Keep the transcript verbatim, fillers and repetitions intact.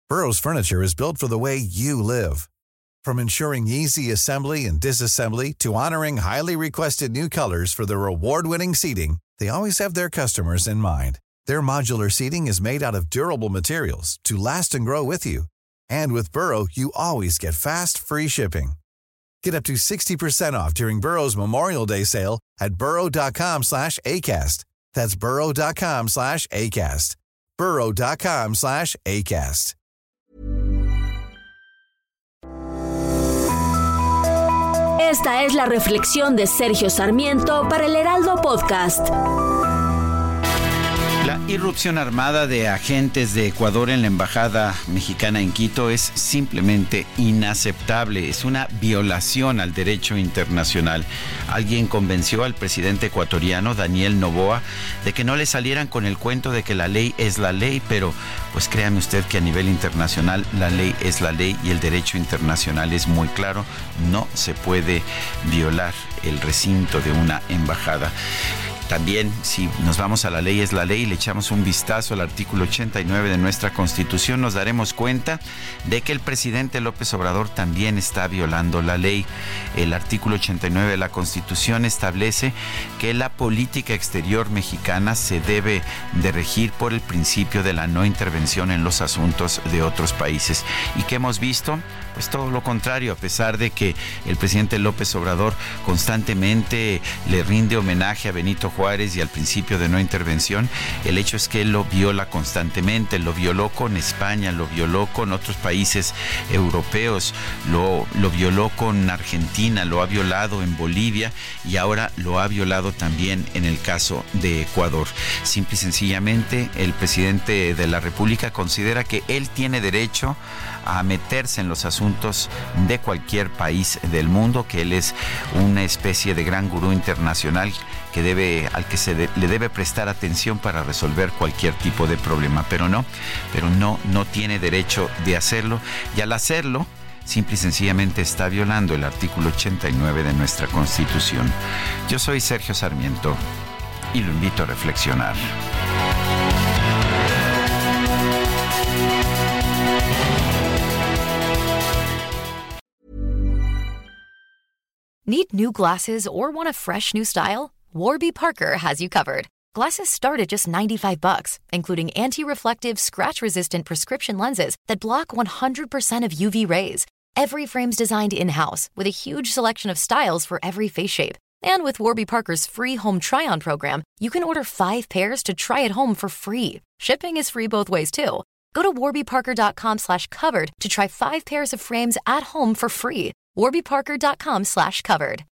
Burrow's furniture is built for the way you live. From ensuring easy assembly and disassembly to honoring highly requested new colors for their award-winning seating, they always have their customers in mind. Their modular seating is made out of durable materials to last and grow with you. And with Burrow, you always get fast, free shipping. Get up to sixty percent off during Burrow's Memorial Day sale at burrow.com slash ACAST. That's burrow.com slash ACAST. burrow.com slash ACAST. Esta es la reflexión de Sergio Sarmiento para el Heraldo Podcast. La irrupción armada de agentes de Ecuador en la embajada mexicana en Quito es simplemente inaceptable. Es una violación al derecho internacional. Alguien convenció al presidente ecuatoriano, Daniel Noboa, de que no le salieran con el cuento de que la ley es la ley, pero pues créame usted que a nivel internacional la ley es la ley y el derecho internacional es muy claro. No se puede violar el recinto de una embajada. También, si nos vamos a la ley es la ley y le echamos un vistazo al artículo ochenta y nueve de nuestra Constitución, nos daremos cuenta de que el presidente López Obrador también está violando la ley. El artículo ochenta y nueve de la Constitución establece que la política exterior mexicana se debe de regir por el principio de la no intervención en los asuntos de otros países. ¿Y qué hemos visto? Pues todo lo contrario, a pesar de que el presidente López Obrador constantemente le rinde homenaje a Benito Juárez y al principio de no intervención, el hecho es que él lo viola constantemente, lo violó con España, lo violó con otros países europeos, lo, lo violó con Argentina, lo ha violado en Bolivia y ahora lo ha violado también en el caso de Ecuador. Simple y sencillamente, el presidente de la República considera que él tiene derecho a meterse en los asuntos de cualquier país del mundo, que él es una especie de gran gurú internacional que debe, al que se de, le debe prestar atención para resolver cualquier tipo de problema, pero no, pero no, no tiene derecho de hacerlo, y al hacerlo, simple y sencillamente está violando el artículo ochenta y nueve de nuestra Constitución. Yo soy Sergio Sarmiento y lo invito a reflexionar. Need new glasses or want a fresh new style? Warby Parker has you covered. Glasses start at just ninety-five bucks, including anti-reflective, scratch-resistant prescription lenses that block one hundred percent of U V rays. Every frame's designed in-house with a huge selection of styles for every face shape. And with Warby Parker's free home try-on program, you can order five pairs to try at home for free. Shipping is free both ways, too. Go to warbyparker.com slash covered to try five pairs of frames at home for free. warbyparker.com slash covered.